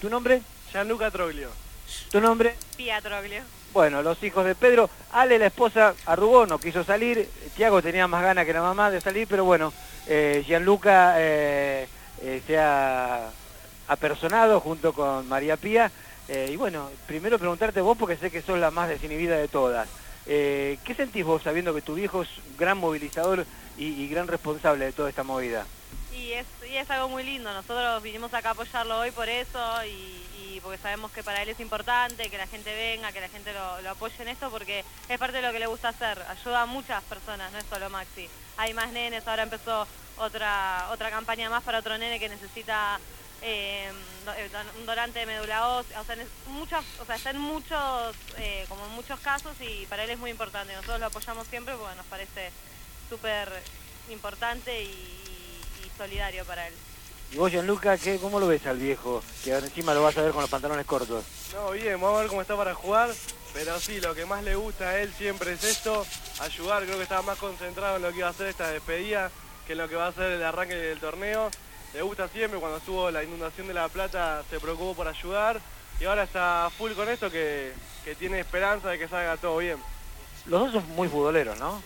¿Tu nombre? Gianluca Troglio. ¿Tu nombre? Pía Troglio. Bueno, los hijos de Pedro. Ale, la esposa, arrugó, no quiso salir. Tiago tenía más ganas que la mamá de salir, pero bueno, Gianluca se ha apersonado junto con María Pía. Y bueno, primero preguntarte vos, porque sé que sos la más desinhibida de todas. ¿Qué sentís vos sabiendo que tu viejo es un gran movilizador y gran responsable de toda esta movida? Y es algo muy lindo. Nosotros vinimos acá a apoyarlo hoy por eso y porque sabemos que para él es importante que la gente venga, que la gente lo apoye en esto, porque es parte de lo que le gusta hacer. Ayuda a muchas personas, no es solo Maxi. Hay más nenes, ahora empezó otra campaña más para otro nene que necesita un donante de médula ósea. O sea, está en muchos casos, y para él es muy importante. Nosotros lo apoyamos siempre porque nos parece súper importante y solidario para él. Y vos, Gianluca, ¿cómo lo ves al viejo? Que encima lo vas a ver con los pantalones cortos. No, bien, vamos a ver cómo está para jugar, pero sí, lo que más le gusta a él siempre es esto, ayudar. Creo que estaba más concentrado en lo que iba a hacer esta despedida que en lo que va a ser el arranque del torneo. Le gusta siempre, cuando estuvo la inundación de La Plata se preocupó por ayudar, y ahora está full con esto, que tiene esperanza de que salga todo bien. Los dos son muy futboleros, ¿no?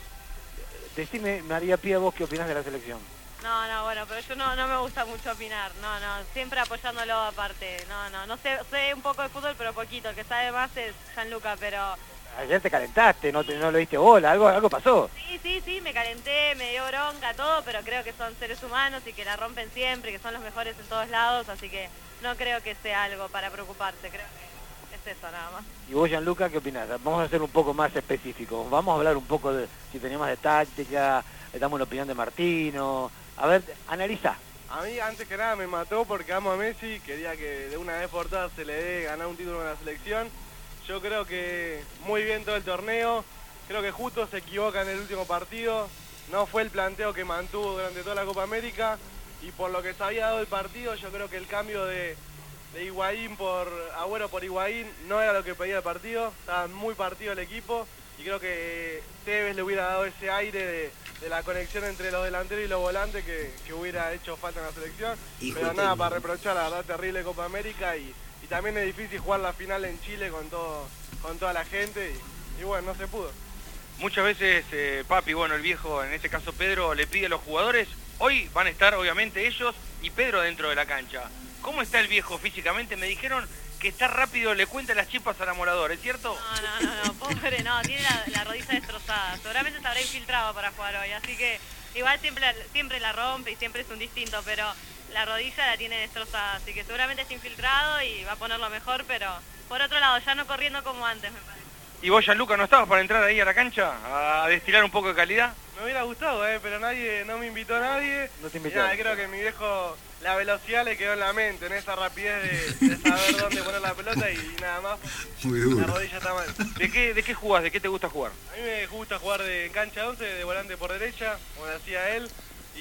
Decime, María Pía, vos qué opinás de la selección. No, bueno, pero yo no me gusta mucho opinar, siempre apoyándolo aparte, no sé un poco de fútbol, pero poquito. El que sabe más es Gianluca, pero... Ayer te calentaste, no le diste bola, algo pasó. Sí, me calenté, me dio bronca, todo, pero creo que son seres humanos y que la rompen siempre, que son los mejores en todos lados, así que no creo que sea algo para preocuparse, creo que es eso nada más. ¿Y vos, Gianluca, qué opinás? Vamos a ser un poco más específicos, vamos a hablar un poco de si tenemos de táctica, le damos la opinión de Martino. A ver, analiza. A mí, antes que nada, me mató porque amo a Messi, quería que de una vez por todas se le dé ganar un título en la selección. Yo creo que muy bien todo el torneo, creo que justo se equivoca en el último partido, no fue el planteo que mantuvo durante toda la Copa América, y por lo que se había dado el partido, yo creo que el cambio de Higuaín por Agüero por Higuaín no era lo que pedía el partido, estaba muy partido el equipo, y creo que Tevez le hubiera dado ese aire de la conexión entre los delanteros y los volantes que hubiera hecho falta en la selección. Pero nada para reprochar, la verdad, terrible Copa América, y también es difícil jugar la final en Chile con toda la gente, y bueno, no se pudo. Muchas veces, papi, bueno, el viejo, en este caso Pedro, le pide a los jugadores, hoy van a estar obviamente ellos y Pedro dentro de la cancha. ¿Cómo está el viejo físicamente? Me dijeron que está rápido, le cuenta las chispas al amolador, ¿es cierto? No, pobre, tiene la rodilla destrozada. Seguramente se habrá infiltrado para jugar hoy, así que igual siempre la rompe y siempre es un distinto, pero la rodilla la tiene destrozada, así que seguramente está infiltrado y va a ponerlo mejor, pero por otro lado, ya no corriendo como antes, me parece. ¿Y vos, Gianluca, no estabas para entrar ahí a la cancha a destilar un poco de calidad? Me hubiera gustado, pero no me invitó a nadie. No te invitó. Nada, creo que mi viejo, la velocidad le quedó en la mente, en esa rapidez de saber dónde poner la pelota, y nada más. Muy duro. La rodilla está mal. ¿De qué jugás? ¿De qué te gusta jugar? A mí me gusta jugar de cancha 11, de volante por derecha, como decía él,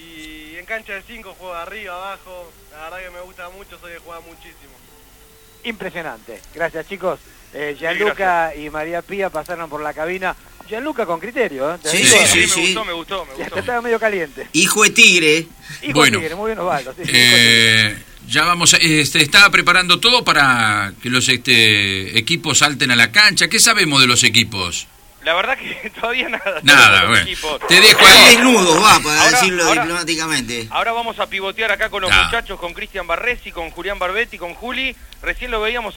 y en cancha de 5 juego de arriba, abajo. La verdad que me gusta mucho, soy de jugar muchísimo. Impresionante. Gracias, chicos. Gianluca y María Pía pasaron por la cabina. Gianluca con criterio, ¿eh? Sí. Me gustó. Y hasta estaba medio caliente. Hijo de tigre. Hijo Bueno. de tigre, muy bien Osvaldo. Sí, hijo de tigre. Ya vamos, estaba preparando todo para que los equipos salten a la cancha. ¿Qué sabemos de los equipos? La verdad que todavía nada. Nada, Los bueno. equipos. Te dejo Hay ahí. desnudos, para Ahora- decirlo ahora- diplomáticamente. Ahora vamos a pivotear acá con los Ah. muchachos, con Cristian Barresi, con Julián Barbetti, con Juli. Recién lo veíamos